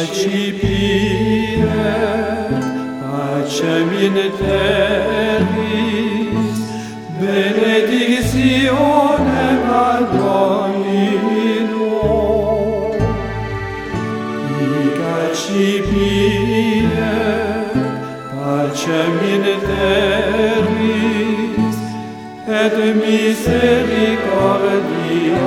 accipire, pacem in terris, benedictionem ad Domino. Hic accipire, pacem in terris, et misericordia